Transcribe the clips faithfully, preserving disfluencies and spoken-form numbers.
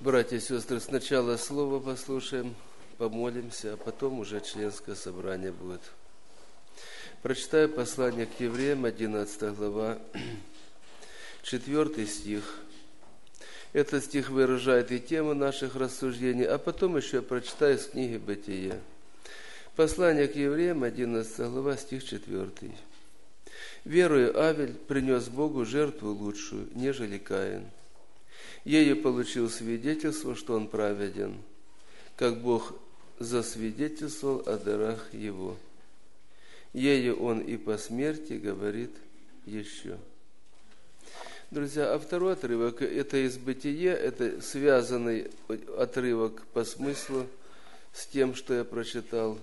Братья и сестры, сначала слово послушаем, помолимся, а потом уже членское собрание будет. Прочитаю послание к евреям, одиннадцатая глава, четвёртый стих. Этот стих выражает и тему наших рассуждений, а потом еще я прочитаю из книги «Бытие». Послание к евреям, одиннадцатая глава, стих четвёртый. «Веруя Авель принес Богу жертву лучшую, нежели Каин. Ею получил свидетельство, что он праведен, как Бог засвидетельствовал о дарах его. Ею он и по смерти говорит еще». Друзья, а второй отрывок – это из Бытия, это связанный отрывок по смыслу с тем, что я прочитал.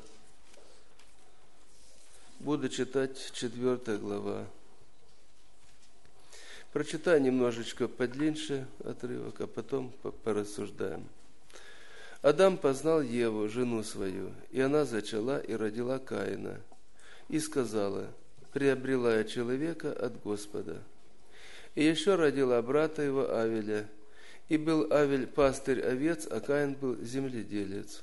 Буду читать четвёртая глава. Прочитаю немножечко подлиннее отрывок, а потом порассуждаем. «Адам познал Еву, жену свою, и она зачала и родила Каина, и сказала: приобрела я человека от Господа. И еще родила брата его Авеля, и был Авель пастырь овец, а Каин был земледелец.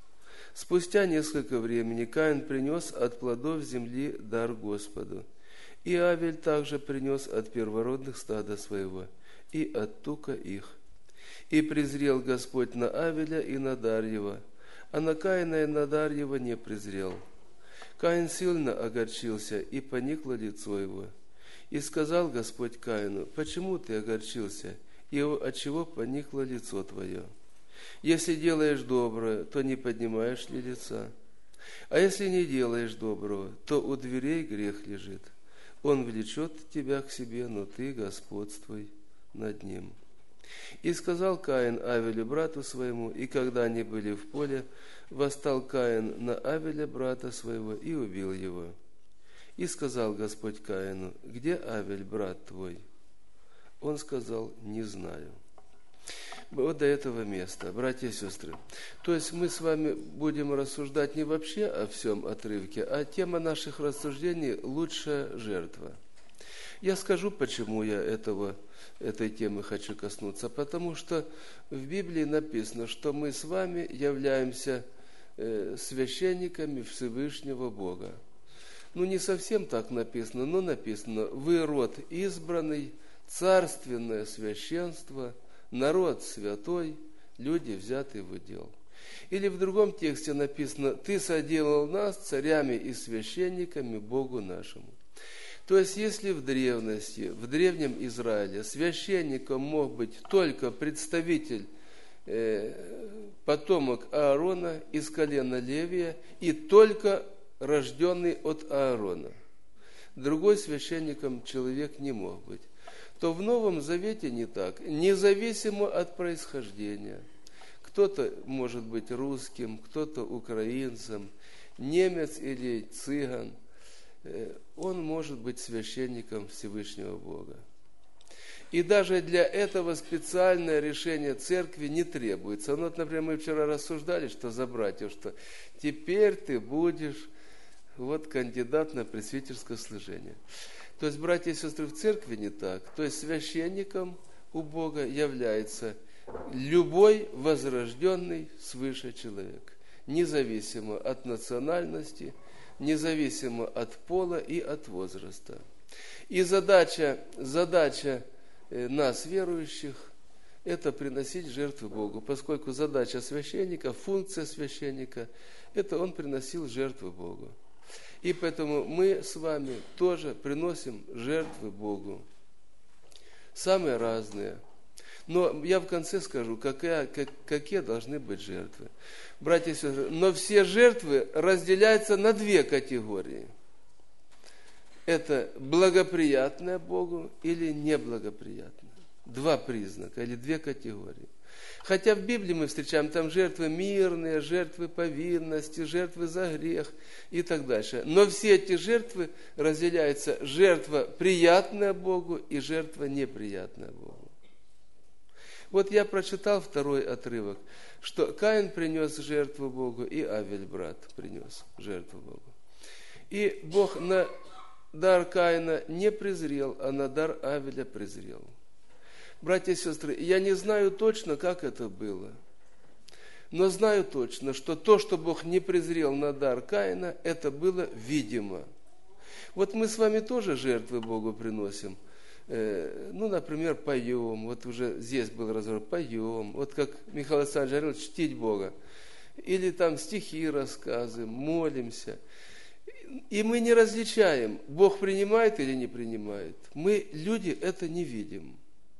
Спустя несколько времени Каин принес от плодов земли дар Господу, и Авель также принес от первородных стада своего, и от тука их. И презрел Господь на Авеля и на дар его, а на Каина и на дар его не презрел. Каин сильно огорчился, и поникло лицо его. И сказал Господь Каину: почему ты огорчился, и отчего поникло лицо твое? Если делаешь доброе, то не поднимаешь ли лица? А если не делаешь доброго, то у дверей грех лежит. Он влечет тебя к себе, но ты господствуй над ним. И сказал Каин Авелю брату своему, и когда они были в поле, восстал Каин на Авеля брата своего и убил его. И сказал Господь Каину: где Авель, брат твой? Он сказал: не знаю». Вот до этого места, братья и сестры. То есть мы с вами будем рассуждать не вообще о всем отрывке, а тема наших рассуждений – лучшая жертва. Я скажу, почему я этого, этой темы хочу коснуться. Потому что в Библии написано, что мы с вами являемся священниками Всевышнего Бога. Ну, не совсем так написано, но написано: «Вы род избранный, царственное священство, народ святой, люди, взятые в удел». Или в другом тексте написано: «Ты соделал нас царями и священниками Богу нашему». То есть, если в древности, в древнем Израиле священником мог быть только представитель, э, потомок Аарона из колена Левия и только рожденный от Аарона, другой священником человек не мог быть, то в Новом Завете не так, независимо от происхождения. Кто-то может быть русским, кто-то украинцем, немец или цыган, он может быть священником Всевышнего Бога. И даже для этого специальное решение церкви не требуется. Ну, вот, например, мы вчера рассуждали, что за братьев, что теперь ты будешь вот кандидат на пресвитерское служение. То есть, братья и сестры, в церкви не так. То есть, священником у Бога является любой возрожденный свыше человек, независимо от национальности, независимо от пола и от возраста. И задача, задача нас, верующих, это приносить жертвы Богу, поскольку задача священника, функция священника, это он приносил жертвы Богу. И поэтому мы с вами тоже приносим жертвы Богу. Самые разные. Но я в конце скажу, какая, как, какие должны быть жертвы. Братья и сестры, но все жертвы разделяются на две категории. Это благоприятное Богу или неблагоприятное. Два признака или две категории. Хотя в Библии мы встречаем там жертвы мирные, жертвы повинности, жертвы за грех и так дальше. Но все эти жертвы разделяются: жертва приятная Богу и жертва неприятная Богу. Вот я прочитал второй отрывок, что Каин принес жертву Богу, и Авель, брат, принес жертву Богу. И Бог на дар Каина не презрел, а на дар Авеля презрел. Братья и сестры, я не знаю точно, как это было. Но знаю точно, что то, что Бог не презрел на дар Каина, это было видимо. Вот мы с вами тоже жертвы Богу приносим. Ну, например, поем. Вот уже здесь был разговор. Поем. Вот как Михаил Александрович говорил, чтить Бога. Или там стихи рассказываем, молимся. И мы не различаем, Бог принимает или не принимает. Мы, люди, это не видим.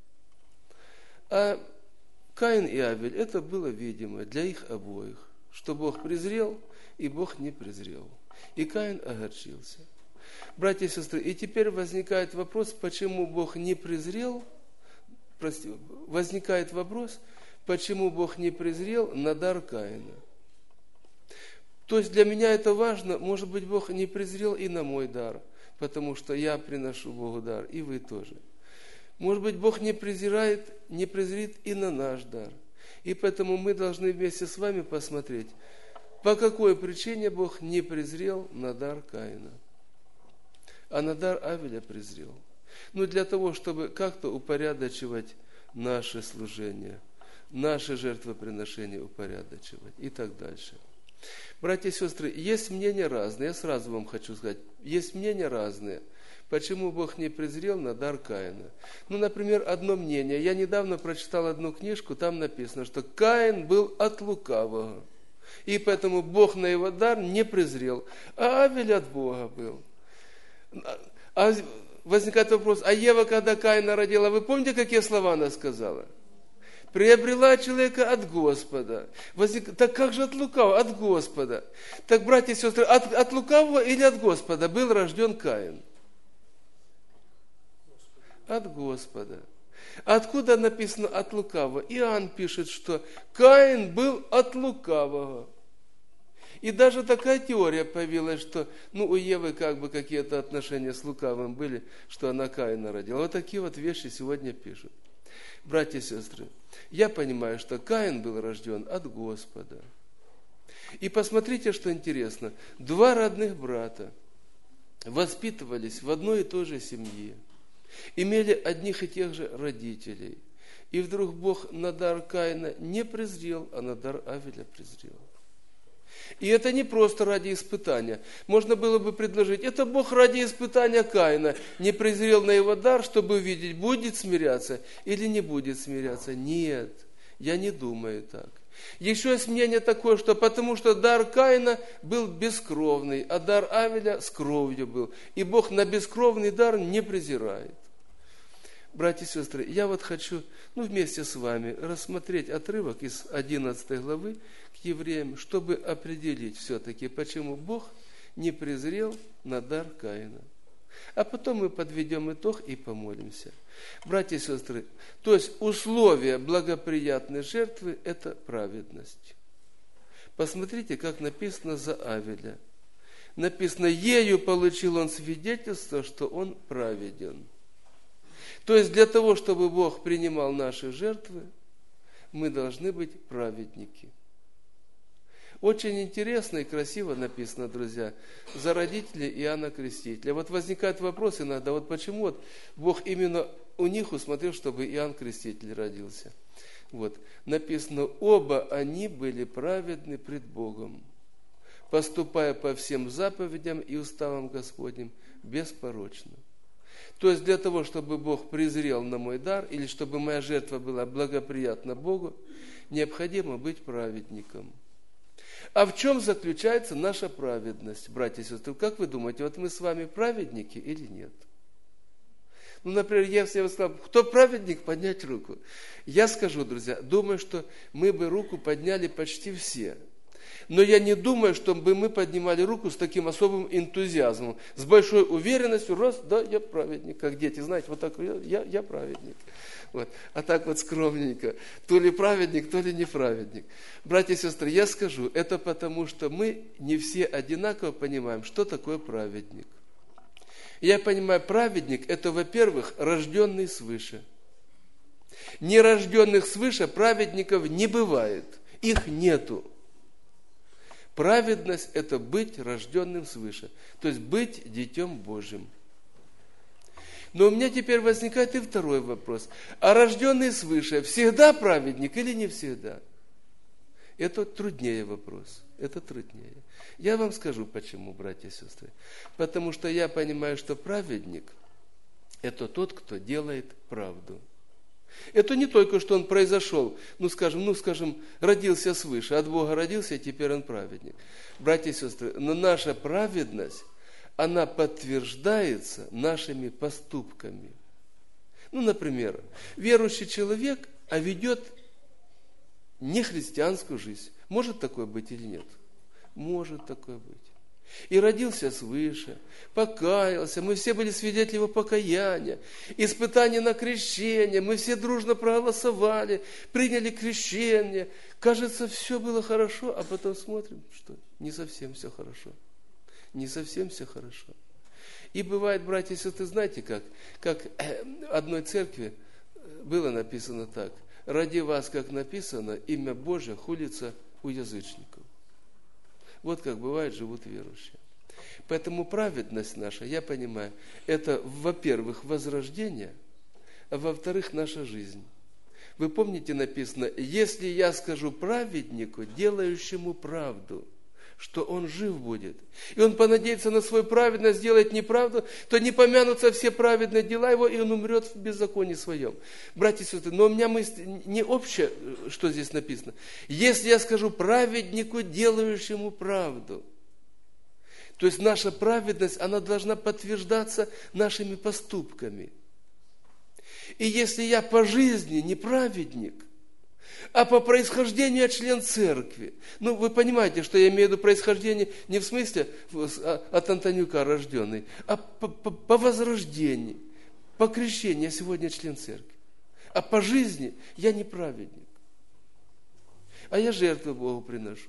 А Каин и Авель, это было видимо для их обоих, что Бог презрел, и Бог не презрел. И Каин огорчился. Братья и сестры, и теперь возникает вопрос, почему Бог не презрел, прости, возникает вопрос, почему Бог не презрел на дар Каина. То есть для меня это важно, может быть, Бог не презрел и на мой дар, потому что я приношу Богу дар, и вы тоже. Может быть, Бог не презирает, не презрит и на наш дар. И поэтому мы должны вместе с вами посмотреть, по какой причине Бог не презрел на дар Каина, а на дар Авеля презрел. Ну, для того, чтобы как-то упорядочивать наше служение, наши жертвоприношения упорядочивать и так дальше. Братья и сестры, есть мнения разные, я сразу вам хочу сказать, есть мнения разные, почему Бог не презрел на дар Каина. Ну, например, одно мнение, я недавно прочитал одну книжку, там написано, что Каин был от лукавого, и поэтому Бог на его дар не презрел, а Авель от Бога был. А возникает вопрос, а Ева, когда Каина родила, вы помните, какие слова она сказала? Приобрела человека от Господа. Возник... Так как же от лукавого? От Господа. Так, братья и сестры, от, от лукавого или от Господа был рожден Каин? От Господа. Откуда написано от лукавого? Иоанн пишет, что Каин был от лукавого. И даже такая теория появилась, что ну, у Евы как бы какие-то отношения с лукавым были, что она Каина родила. Вот такие вот вещи сегодня пишут. Братья и сестры, я понимаю, что Каин был рожден от Господа. И посмотрите, что интересно. Два родных брата воспитывались в одной и той же семье, имели одних и тех же родителей. И вдруг Бог на дар Каина не презрел, а на дар Авеля презрел. И это не просто ради испытания. Можно было бы предложить, это Бог ради испытания Каина не презрел на его дар, чтобы увидеть, будет смиряться или не будет смиряться. Нет, я не думаю так. Еще есть мнение такое, что потому что дар Каина был бескровный, а дар Авеля с кровью был. И Бог на бескровный дар не презирает. Братья и сестры, я вот хочу ну, вместе с вами рассмотреть отрывок из одиннадцатой главы к евреям, чтобы определить все-таки, почему Бог не презрел на дар Каина. А потом мы подведем итог и помолимся. Братья и сестры, то есть условие благоприятной жертвы – это праведность. Посмотрите, как написано за Авеля. Написано, ею получил он свидетельство, что он праведен. То есть для того, чтобы Бог принимал наши жертвы, мы должны быть праведники. Очень интересно и красиво написано, друзья, за родителей Иоанна Крестителя. Вот возникает вопрос иногда, вот почему вот Бог именно у них усмотрел, чтобы Иоанн Креститель родился. Вот, написано, оба они были праведны пред Богом, поступая по всем заповедям и уставам Господним беспорочно. То есть для того, чтобы Бог презрел на мой дар, или чтобы моя жертва была благоприятна Богу, необходимо быть праведником. А в чем заключается наша праведность, братья и сестры? Как вы думаете, вот мы с вами праведники или нет? Ну, например, если я бы сказал, кто праведник, поднять руку. Я скажу, друзья, думаю, что мы бы руку подняли почти все. Но я не думаю, чтобы мы поднимали руку с таким особым энтузиазмом, с большой уверенностью, раз, да, я праведник, как дети, знаете, вот так, я, я праведник. Вот. А так вот скромненько, то ли праведник, то ли не праведник. Братья и сестры, я скажу, это потому, что мы не все одинаково понимаем, что такое праведник. Я понимаю, праведник – это, во-первых, рожденный свыше. Нерожденных свыше праведников не бывает, их нету. Праведность – это быть рожденным свыше, то есть быть детем Божьим. Но у меня теперь возникает и второй вопрос. А рожденный свыше всегда праведник или не всегда? Это труднее вопрос. Это труднее. Я вам скажу, почему, братья и сестры. Потому что я понимаю, что праведник – это тот, кто делает правду. Это не только, что он произошел, ну скажем, ну скажем, родился свыше, от Бога родился, и теперь он праведник. Братья и сестры, но наша праведность, она подтверждается нашими поступками. Ну, например, верующий человек, а ведет нехристианскую жизнь. Может такое быть или нет? Может такое быть. И родился свыше, покаялся, мы все были свидетели его покаяния, испытания на крещение, мы все дружно проголосовали, приняли крещение. Кажется, все было хорошо, а потом смотрим, что не совсем все хорошо. Не совсем все хорошо. И бывает, братья и сестры, знаете как? Как в одной церкви было написано так. Ради вас, как написано, имя Божие хулится у язычников. Вот как бывает живут верующие. Поэтому праведность наша, я понимаю, это, во-первых, возрождение, а во-вторых, наша жизнь. Вы помните, написано, если я скажу праведнику, делающему правду, что он жив будет, и он понадеется на свою праведность, сделает неправду, то не помянутся все праведные дела его, и он умрет в беззаконии своем. Братья и сестры, но у меня мысль не общая, что здесь написано. Если я скажу праведнику, делающему правду, то есть наша праведность, она должна подтверждаться нашими поступками. И если я по жизни не праведник, а по происхождению я член церкви. Ну, вы понимаете, что я имею в виду происхождение не в смысле от Антонюка рожденный, а по, по, по возрождению, по крещению я сегодня член церкви. А по жизни я не праведник. А я жертвы Богу приношу.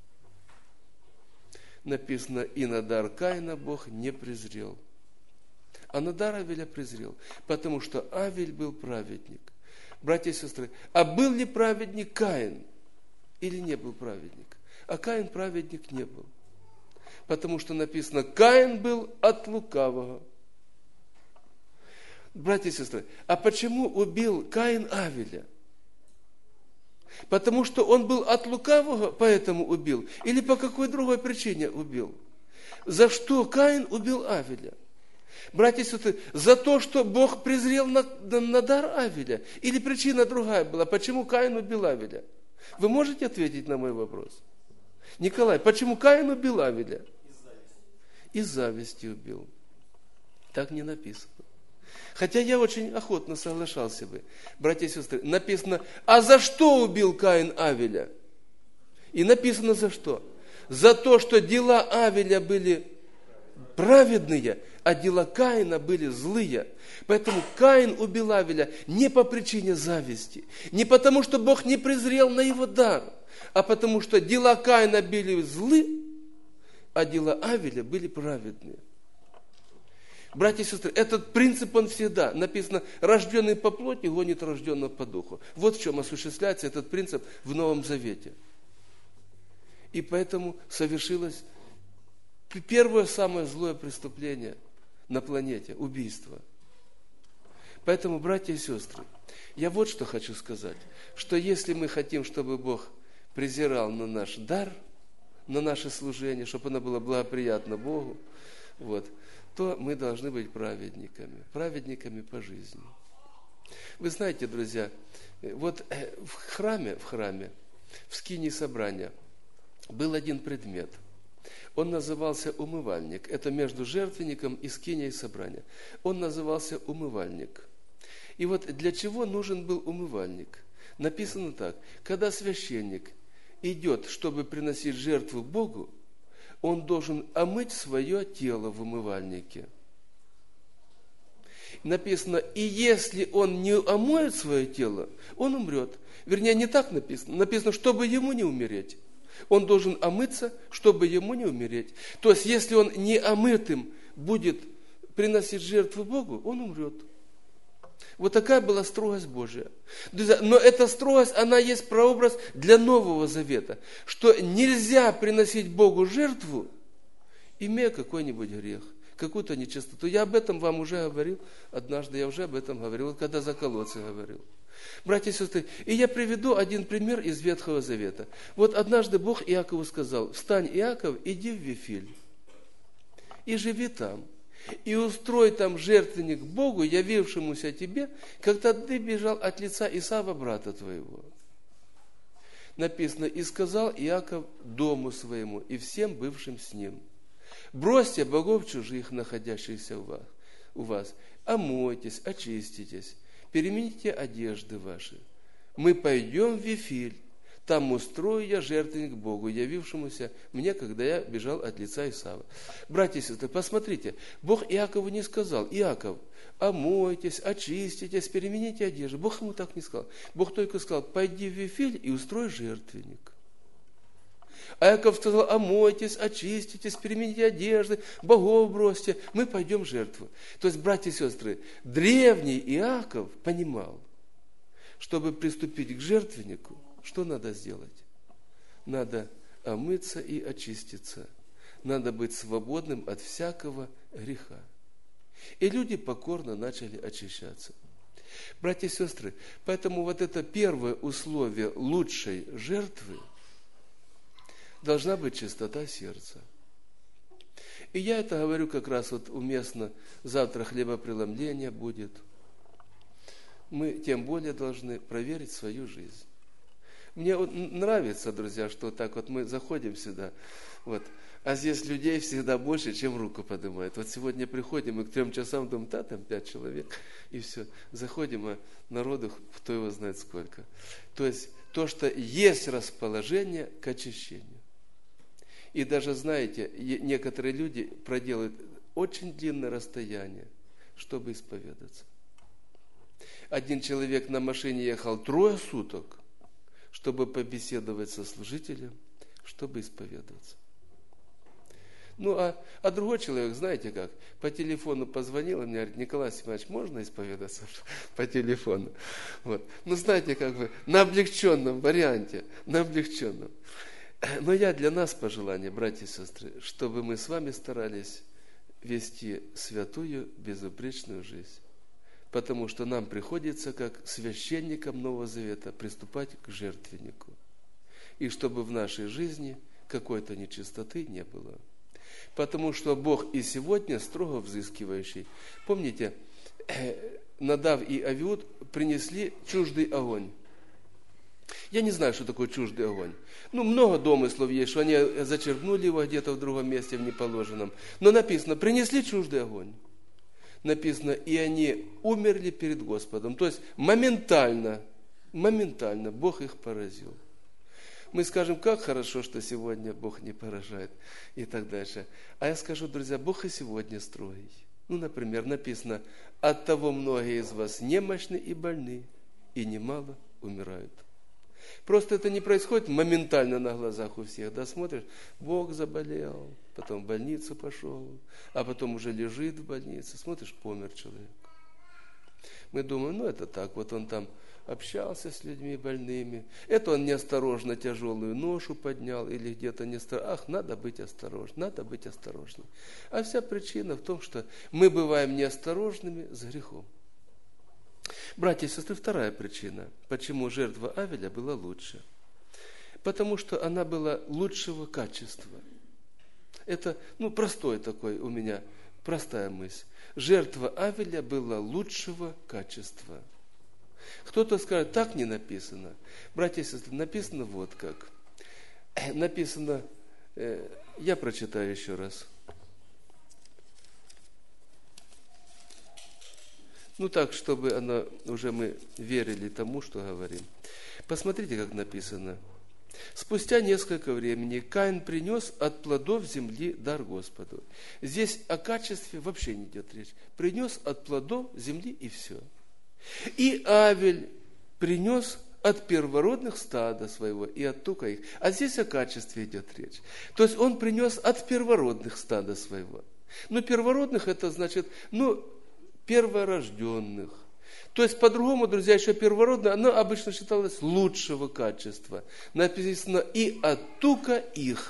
Написано, и на дар Каина Бог не презрел. А на дар Авеля презрел, потому что Авель был праведник. Братья и сестры, а был ли праведник Каин или не был праведник? А Каин праведник не был. Потому что написано, Каин был от лукавого. Братья и сестры, а почему убил Каин Авеля? Потому что он был от лукавого, поэтому убил? Или по какой другой причине убил? За что Каин убил Авеля? Братья и сестры, за то, что Бог презрел на, на, на дар Авеля? Или причина другая была, почему Каин убил Авеля? Вы можете ответить на мой вопрос? Николай, почему Каин убил Авеля? Из зависти убил. Так не написано. Хотя я очень охотно соглашался бы. Братья и сестры, написано, а за что убил Каин Авеля? И написано за что? За то, что дела Авеля были праведные, а дела Каина были злые. Поэтому Каин убил Авеля не по причине зависти, не потому, что Бог не презрел на его дар, а потому, что дела Каина были злы, а дела Авеля были праведные. Братья и сестры, этот принцип, он всегда написано, рожденный по плоти гонит рожденного по духу. Вот в чем осуществляется этот принцип в Новом Завете. И поэтому совершилось первое самое злое преступление на планете – убийство. Поэтому, братья и сестры, я вот что хочу сказать, что если мы хотим, чтобы Бог презирал на наш дар, на наше служение, чтобы оно было благоприятно Богу, вот, то мы должны быть праведниками, праведниками по жизни. Вы знаете, друзья, вот в храме, в храме, в скинии собрания был один предмет. Он назывался умывальник. Это между жертвенником и скинией собрания. Он назывался умывальник. И вот для чего нужен был умывальник? Написано так. Когда священник идет, чтобы приносить жертву Богу, он должен омыть свое тело в умывальнике. Написано, и если он не омоет свое тело, он умрет. Вернее, не так написано. Написано, чтобы ему не умереть. Он должен омыться, чтобы ему не умереть. То есть, если он не омытым будет приносить жертву Богу, он умрет. Вот такая была строгость Божия. Но эта строгость, она есть прообраз для Нового Завета, что нельзя приносить Богу жертву, имея какой-нибудь грех. какую-то нечистоту. Я об этом вам уже говорил, однажды я уже об этом говорил, вот когда за колодцы говорил. Братья и сестры, и я приведу один пример из Ветхого Завета. Вот однажды Бог Иакову сказал: встань, Иаков, иди в Вифиль и живи там, и устрой там жертвенник Богу, явившемуся тебе, когда ты бежал от лица Исава, брата твоего. Написано: и сказал Иаков дому своему и всем бывшим с ним: бросьте богов чужих, находящихся у вас, у вас, омойтесь, очиститесь, перемените одежды ваши. Мы пойдем в Вифиль, там устрою я жертвенник Богу, явившемуся мне, когда я бежал от лица Исава. Братья и сестры, посмотрите, Бог Иакову не сказал: Иаков, омойтесь, очиститесь, перемените одежду. Бог ему так не сказал. Бог только сказал: пойди в Вифиль и устрой жертвенник. А Иаков сказал: омойтесь, очиститесь, перемените одежды, богов бросьте, мы пойдем в жертву. То есть, братья и сестры, древний Иаков понимал, чтобы приступить к жертвеннику, что надо сделать? Надо омыться и очиститься. Надо быть свободным от всякого греха. И люди покорно начали очищаться. Братья и сестры, поэтому вот это первое условие лучшей жертвы должна быть чистота сердца. И я это говорю как раз вот уместно. Завтра хлебопреломление будет. Мы тем более должны проверить свою жизнь. Мне вот нравится, друзья, что вот так вот мы заходим сюда, вот, а здесь людей всегда больше, чем руку поднимают. Вот сегодня приходим, и к трем часам думаем: да, там пять человек, и все. Заходим, а народу кто его знает сколько. То есть, то, что есть расположение к очищению. И даже, знаете, некоторые люди проделают очень длинное расстояние, чтобы исповедаться. Один человек на машине ехал трое суток, чтобы побеседовать со служителем, чтобы исповедоваться. Ну, а, а другой человек, знаете как, по телефону позвонил, и мне говорит: Николай Семенович, можно исповедаться по телефону? Вот. Ну, знаете, как бы на облегченном варианте, на облегченном. Но я для нас пожелание, братья и сестры, чтобы мы с вами старались вести святую, безупречную жизнь. Потому что нам приходится, как священникам Нового Завета, приступать к жертвеннику. И чтобы в нашей жизни какой-то нечистоты не было. Потому что Бог и сегодня строго взыскивающий. Помните, Надав и Авиуд принесли чуждый огонь. Я не знаю, что такое чуждый огонь. Ну, много домыслов есть, что они зачерпнули его где-то в другом месте, в неположенном. Но написано: принесли чуждый огонь. Написано: и они умерли перед Господом. То есть моментально, моментально Бог их поразил. Мы скажем: как хорошо, что сегодня Бог не поражает, и так дальше. А я скажу, друзья, Бог и сегодня строгий. Ну, например, написано: оттого многие из вас немощны и больны, и немало умирают. Просто это не происходит моментально на глазах у всех. Да, смотришь, Бог заболел, потом в больницу пошел, а потом уже лежит в больнице. Смотришь, помер человек. Мы думаем: ну это так, вот он там общался с людьми больными. Это он неосторожно тяжелую ношу поднял или где-то неосторожно. Ах, надо быть осторожным, надо быть осторожным. А вся причина в том, что мы бываем неосторожными с грехом. Братья и сестры, вторая причина, почему жертва Авеля была лучше. Потому что она была лучшего качества. Это, ну, простой такой у меня, простая мысль. Жертва Авеля была лучшего качества. Кто-то скажет: так не написано. Братья и сестры, написано вот как. Написано, э, я прочитаю еще раз. Ну так, чтобы она, уже мы верили тому, что говорим. Посмотрите, как написано. Спустя несколько времени Каин принес от плодов земли дар Господу. Здесь о качестве вообще не идет речь. Принес от плодов земли и все. И Авель принес от первородных стада своего и от тука их. А здесь о качестве идет речь. То есть он принес от первородных стада своего. Но первородных это значит, ну, перворожденных. То есть, по-другому, друзья, еще первородное, оно обычно считалось лучшего качества. Написано: и от тука их.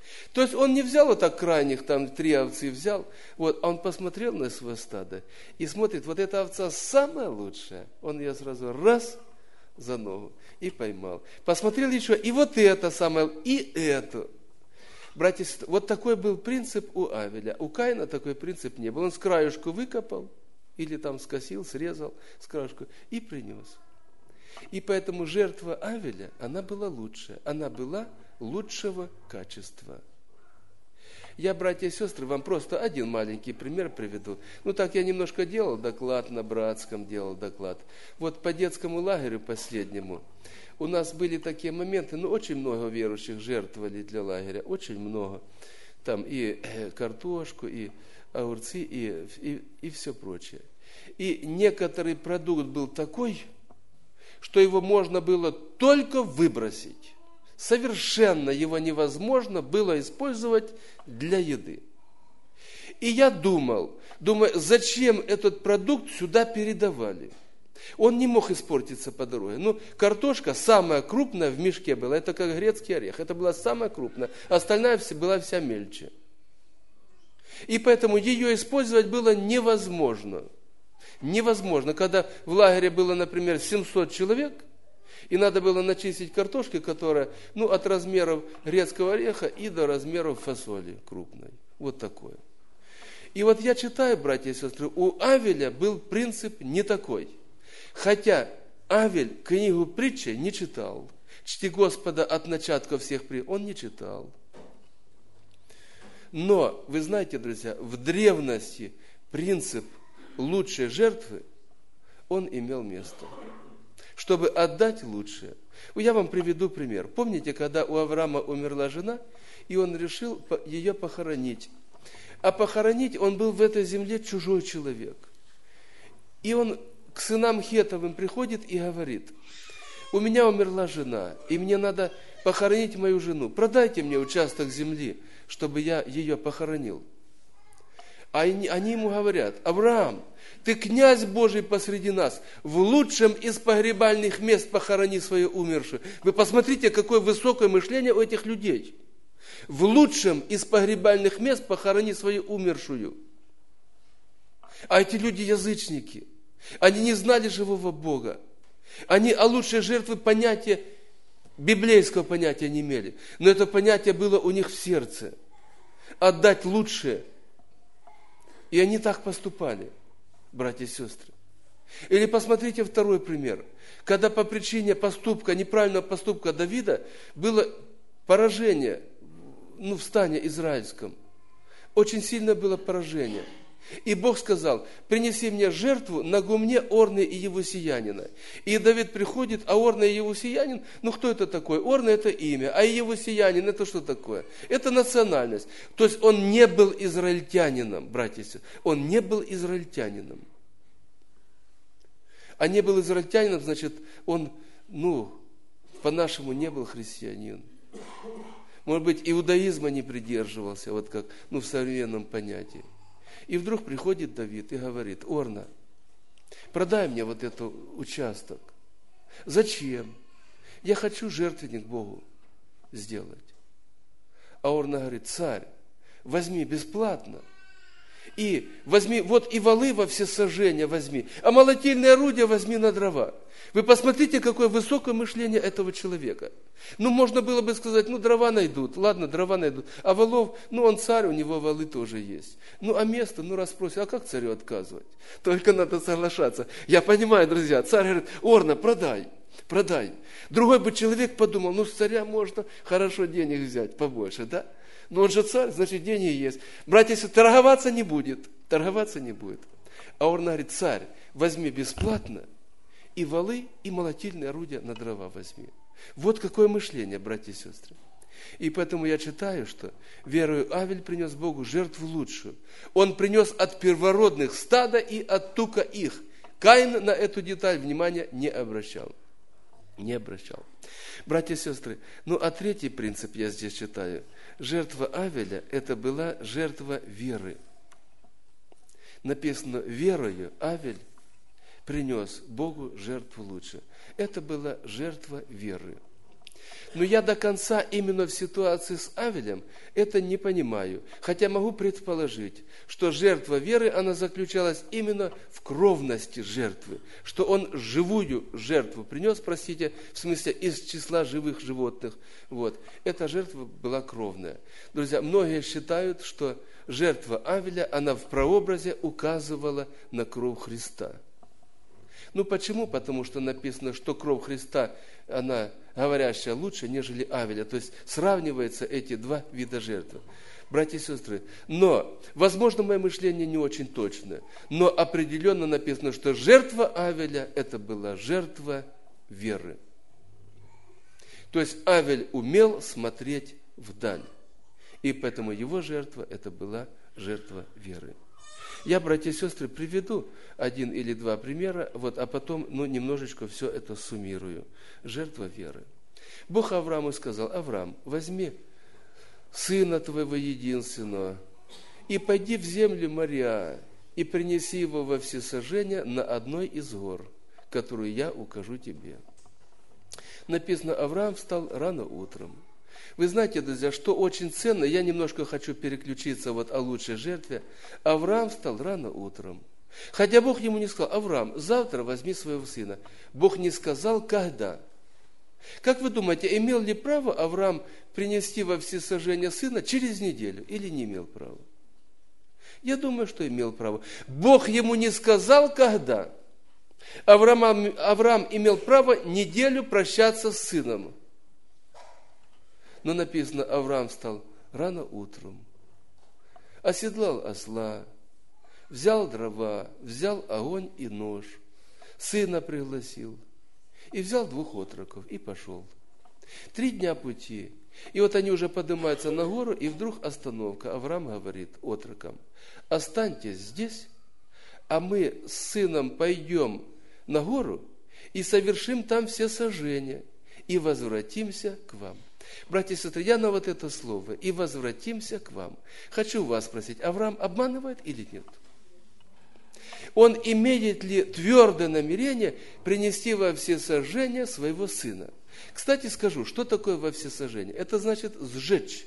То есть он не взял вот так крайних, там три овцы взял, вот, а он посмотрел на свое стадо и смотрит, вот эта овца самая лучшая. Он ее сразу раз за ногу и поймал. Посмотрел еще, и вот это самое, и это. Братья, вот такой был принцип у Авеля. У Каина такой принцип не был. Он с краюшку выкопал, или там скосил, срезал с краюшку и принес. И поэтому жертва Авеля, она была лучшая. Она была лучшего качества. Я, братья и сестры, вам просто один маленький пример приведу. Ну, так я немножко делал доклад, на братском делал доклад. Вот по детскому лагерю последнему у нас были такие моменты, ну, очень много верующих жертвовали для лагеря, очень много. Там и картошку, и огурцы, и, и, и все прочее. И некоторый продукт был такой, что его можно было только выбросить. Совершенно его невозможно было использовать для еды. И я думал, думаю, зачем этот продукт сюда передавали? Он не мог испортиться по дороге. Ну, картошка самая крупная в мешке была, это как грецкий орех, это была самая крупная, остальная была вся мельче. И поэтому ее использовать было невозможно. Невозможно. Когда в лагере было, например, семьсот человек, и надо было начистить картошки, которая, ну, от размеров грецкого ореха и до размеров фасоли крупной. Вот такое. И вот я читаю, братья и сестры, у Авеля был принцип не такой. Хотя Авель книгу притчи не читал. «Чти Господа от начатка всех при...» Он не читал. Но, вы знаете, друзья, в древности принцип лучшей жертвы, он имел место. Чтобы отдать лучшее. Я вам приведу пример. Помните, когда у Авраама умерла жена, и он решил ее похоронить. А похоронить он был в этой земле чужой человек. И он к сынам Хетовым приходит и говорит: у меня умерла жена, и мне надо похоронить мою жену. Продайте мне участок земли, чтобы я ее похоронил. А они, они ему говорят: Авраам, ты князь Божий посреди нас, в лучшем из погребальных мест похорони свою умершую. Вы посмотрите, какое высокое мышление у этих людей. В лучшем из погребальных мест похорони свою умершую. А эти люди язычники. Они не знали живого Бога. Они о лучшей жертве понятия, библейского понятия не имели. Но это понятие было у них в сердце. Отдать лучшее. И они так поступали, братья и сестры. Или посмотрите второй пример. Когда по причине поступка, неправильного поступка Давида, было поражение, ну, в стане израильском. Очень сильное было поражение. И Бог сказал: принеси мне жертву на гумне Орны и Евусеянина. И Давид приходит, а Орна и Евусеянин, ну кто это такой? Орна это имя, а Евусеянин это что такое? Это национальность. То есть он не был израильтянином, братья и сестры. Он не был израильтянином. А не был израильтянином, значит, он, ну, по-нашему не был христианин. Может быть, иудаизма не придерживался, вот как, ну, в современном понятии. И вдруг приходит Давид и говорит: Орна, продай мне вот этот участок. Зачем? Я хочу жертвенник Богу сделать. А Орна говорит: царь, возьми бесплатно. И возьми, вот и валы во всесожжение возьми, а молотильное орудие возьми на дрова. Вы посмотрите, какое высокое мышление этого человека. Ну, можно было бы сказать: ну, дрова найдут, ладно, дрова найдут. А валов, ну, он царь, у него валы тоже есть. Ну, а место, ну, раз просит, а как царю отказывать? Только надо соглашаться. Я понимаю, друзья, царь говорит: Орна, продай, продай. Другой бы человек подумал: ну, с царя можно хорошо денег взять, побольше, да? Но он же царь, значит, деньги есть. Братья и сестры, торговаться не будет, торговаться не будет. А Орна говорит: царь, возьми бесплатно, и валы, и молотильные орудия на дрова возьми. Вот какое мышление, братья и сестры. И поэтому я читаю, что верою Авель принес Богу жертву лучшую. Он принес от первородных стада и от тука их. Каин на эту деталь внимания не обращал. Не обращал. Братья и сестры, ну а третий принцип я здесь читаю. Жертва Авеля – это была жертва веры. Написано: верою Авель принес Богу жертву лучше. Это была жертва веры. Но я до конца именно в ситуации с Авелем это не понимаю. Хотя могу предположить, что жертва веры, она заключалась именно в кровности жертвы. Что он живую жертву принес, простите, в смысле из числа живых животных. Вот. Эта жертва была кровная. Друзья, многие считают, что жертва Авеля, она в прообразе указывала на кровь Христа. Ну почему? Потому что написано, что кровь Христа, она говорящая лучше, нежели Авеля. То есть сравниваются эти два вида жертвы. Братья и сестры, но, возможно, мое мышление не очень точное, но определенно написано, что жертва Авеля – это была жертва веры. То есть Авель умел смотреть вдаль, и поэтому его жертва – это была жертва веры. Я, братья и сестры, приведу один или два примера, вот, а потом ну, немножечко все это суммирую. Жертва веры. Бог Аврааму сказал: Авраам, возьми сына твоего единственного и пойди в землю Мориа и принеси его во всесожжение на одной из гор, которую я укажу тебе. Написано, Авраам встал рано утром. Вы знаете, друзья, что очень ценно, я немножко хочу переключиться вот о лучшей жертве. Авраам встал рано утром. Хотя Бог ему не сказал: Авраам, завтра возьми своего сына. Бог не сказал, когда. Как вы думаете, имел ли право Авраам принести во всесожжение сына через неделю или не имел права? Я думаю, что имел право. Бог ему не сказал, когда. Авраам, Авраам имел право неделю прощаться с сыном. Но написано, Авраам встал рано утром, оседлал осла, взял дрова, взял огонь и нож, сына пригласил, и взял двух отроков, и пошел. Три дня пути, и вот они уже поднимаются на гору, и вдруг остановка. Авраам говорит отрокам: останьтесь здесь, а мы с сыном пойдем на гору и совершим там все сожжения, и возвратимся к вам. Братья и сестры, я на вот это слово «и возвратимся к вам» хочу вас спросить, Авраам обманывает или нет? Он имеет ли твердое намерение принести во всесожжение своего сына? Кстати, скажу, что такое во всесожжение? Это значит сжечь.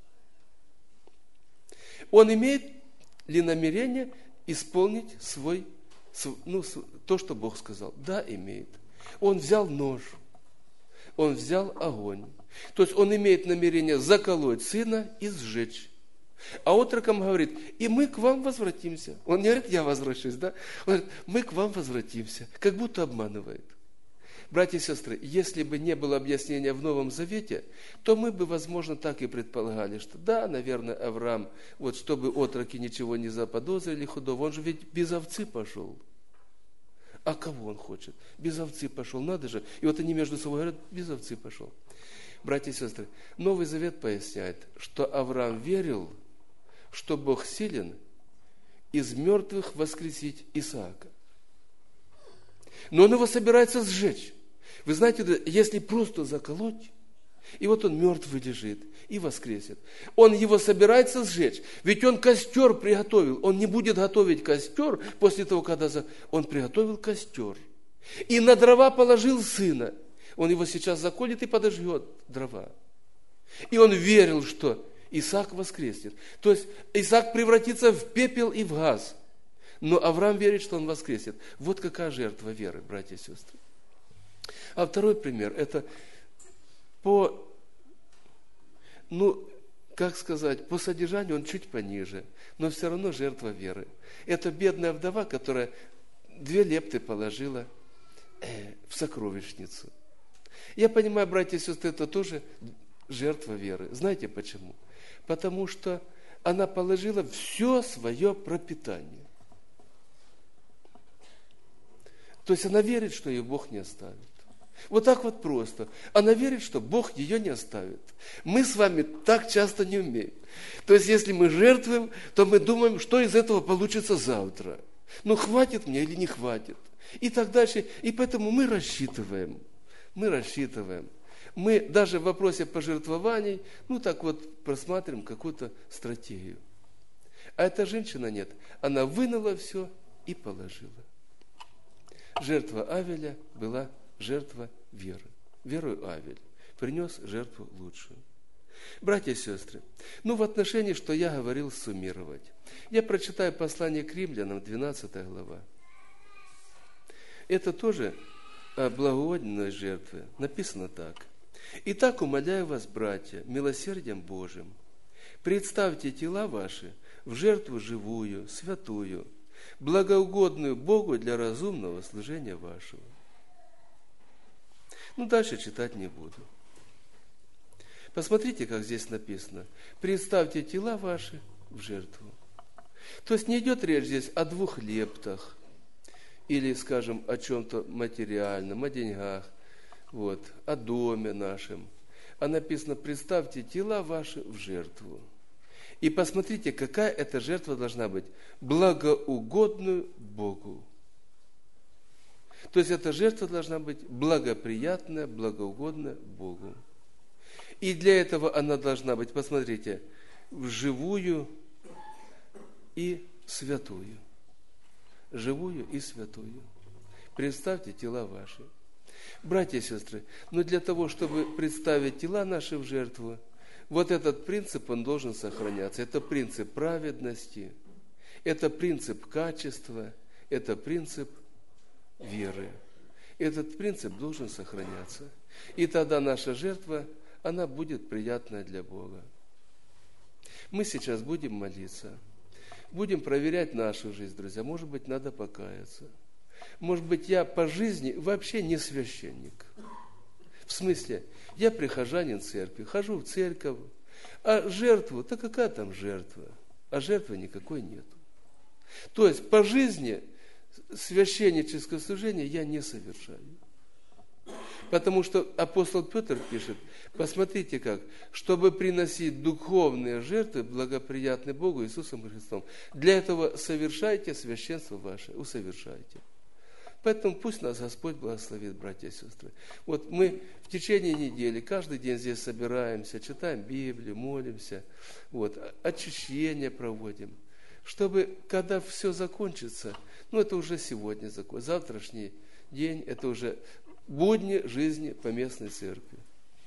Он имеет ли намерение исполнить свой, ну, то, что Бог сказал? Да, имеет. Он взял нож, он взял огонь. То есть он имеет намерение заколоть сына и сжечь. А отрокам говорит: и мы к вам возвратимся. Он не говорит: я возвращусь, да? Он говорит: мы к вам возвратимся. Как будто обманывает. Братья и сестры, если бы не было объяснения в Новом Завете, то мы бы, возможно, так и предполагали, что да, наверное, Авраам, вот чтобы отроки ничего не заподозрили худого, он же ведь без овцы пошел. А кого он хочет? Без овцы пошел, надо же. И вот они между собой говорят: без овцы пошел. Братья и сестры, Новый Завет поясняет, что Авраам верил, что Бог силен из мертвых воскресить Исаака. Но он его собирается сжечь. Вы знаете, если просто заколоть, и вот он мертвый лежит и воскресит, он его собирается сжечь. Ведь он костер приготовил. Он не будет готовить костер после того, когда он приготовил костер. И на дрова положил сына. Он его сейчас заколет и подожжет дрова. И он верил, что Исаак воскреснет. То есть Исаак превратится в пепел и в газ. Но Авраам верит, что он воскреснет. Вот какая жертва веры, братья и сестры. А второй пример, это по, ну, как сказать, по содержанию он чуть пониже, но все равно жертва веры. Это бедная вдова, которая две лепты положила в сокровищницу. Я понимаю, братья и сестры, это тоже жертва веры. Знаете почему? Потому что она положила все свое пропитание. То есть она верит, что ее Бог не оставит. Вот так вот просто. Она верит, что Бог ее не оставит. Мы с вами так часто не умеем. То есть если мы жертвуем, то мы думаем, что из этого получится завтра. Ну, хватит мне или не хватит. И так дальше. И поэтому мы рассчитываем. Мы рассчитываем. Мы даже в вопросе пожертвований, ну так вот, просматриваем какую-то стратегию. А эта женщина нет. Она вынула все и положила. Жертва Авеля была жертва веры. Верою Авель. принес жертву лучшую. Братья и сестры, ну в отношении, что я говорил, суммировать. Я прочитаю послание к римлянам, двенадцатая глава. Это тоже о благоугодной жертве. Написано так. «Итак, умоляю вас, братья, милосердием Божиим, представьте тела ваши в жертву живую, святую, благоугодную Богу для разумного служения вашего». Ну, дальше читать не буду. Посмотрите, как здесь написано. «Представьте тела ваши в жертву». То есть не идет речь здесь о двух лептах, или, скажем, о чем-то материальном, о деньгах, вот, о доме нашем. А написано: представьте тела ваши в жертву. И посмотрите, какая эта жертва должна быть. Благоугодную Богу. То есть эта жертва должна быть благоприятная, благоугодная Богу. И для этого она должна быть, посмотрите, живую и святую. Живую и святую. Представьте тела ваши. Братья и сестры, но для того, чтобы представить тела наши в жертву, вот этот принцип, он должен сохраняться. Это принцип праведности, это принцип качества, это принцип веры. Этот принцип должен сохраняться. И тогда наша жертва, она будет приятная для Бога. Мы сейчас будем молиться. Будем проверять нашу жизнь, друзья. Может быть, надо покаяться. Может быть, я по жизни вообще не священник. В смысле, я прихожанин церкви, хожу в церковь, а жертву, да какая там жертва? А жертвы никакой нету. То есть, по жизни священническое служение я не совершаю. Потому что апостол Петр пишет, посмотрите как, чтобы приносить духовные жертвы, благоприятные Богу Иисусом Христом. Для этого совершайте священство ваше, усовершайте. Поэтому пусть нас Господь благословит, братья и сестры. Вот мы в течение недели, каждый день здесь собираемся, читаем Библию, молимся, вот, очищение проводим, чтобы, когда все закончится, ну это уже сегодня закончится, завтрашний день, это уже будни жизни поместной церкви.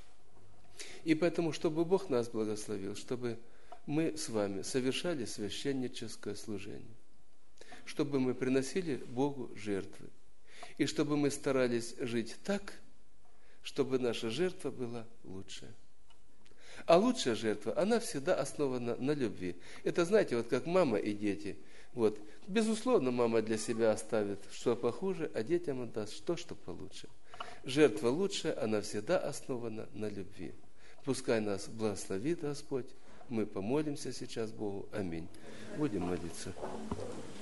И поэтому, чтобы Бог нас благословил, чтобы мы с вами совершали священническое служение, чтобы мы приносили Богу жертвы, и чтобы мы старались жить так, чтобы наша жертва была лучшая. А лучшая жертва, она всегда основана на любви. Это, знаете, вот как мама и дети. Вот, безусловно, мама для себя оставит что похуже, а детям отдаст то, что получше. Жертва лучшая, она всегда основана на любви. Пускай нас благословит Господь. Мы помолимся сейчас Богу. Аминь. Будем молиться.